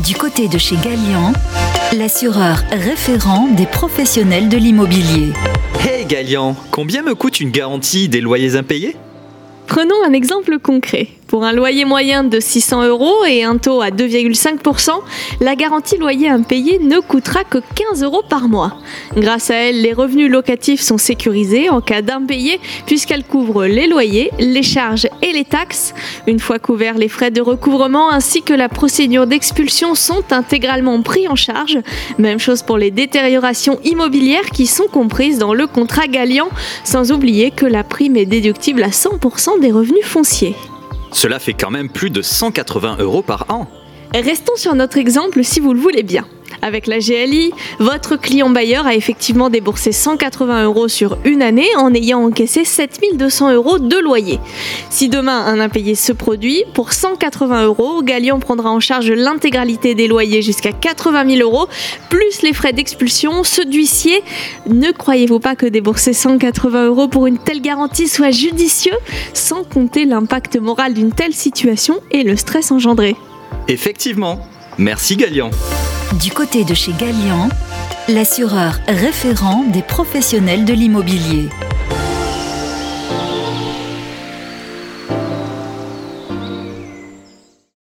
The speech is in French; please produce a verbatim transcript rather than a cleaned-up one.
Du côté de chez Gallian, l'assureur référent des professionnels de l'immobilier. Hey Gallian, combien me coûte une garantie des loyers impayés ? Prenons un exemple concret. Pour un loyer moyen de six cents euros et un taux à deux virgule cinq pour cent, la garantie loyer impayé ne coûtera que quinze euros par mois. Grâce à elle, les revenus locatifs sont sécurisés en cas d'impayé puisqu'elle couvre les loyers, les charges et les taxes. Une fois couverts, les frais de recouvrement ainsi que la procédure d'expulsion sont intégralement pris en charge. Même chose pour les détériorations immobilières qui sont comprises dans le contrat Gallian, sans oublier que la prime est déductible à cent pour cent des revenus fonciers. Cela fait quand même plus de cent quatre-vingts euros par an. Restons sur notre exemple si vous le voulez bien. Avec la G L I, votre client bailleur a effectivement déboursé cent quatre-vingts euros sur une année en ayant encaissé sept mille deux cents euros de loyer. Si demain un impayé se produit, pour cent quatre-vingts euros, Gallian prendra en charge l'intégralité des loyers jusqu'à quatre-vingt mille euros, plus les frais d'expulsion, ceux d'huissier. Ne croyez-vous pas que débourser cent quatre-vingts euros pour une telle garantie soit judicieux, sans compter l'impact moral d'une telle situation et le stress engendré ? Effectivement. Merci Gallian. Du côté de chez Gallian, l'assureur référent des professionnels de l'immobilier.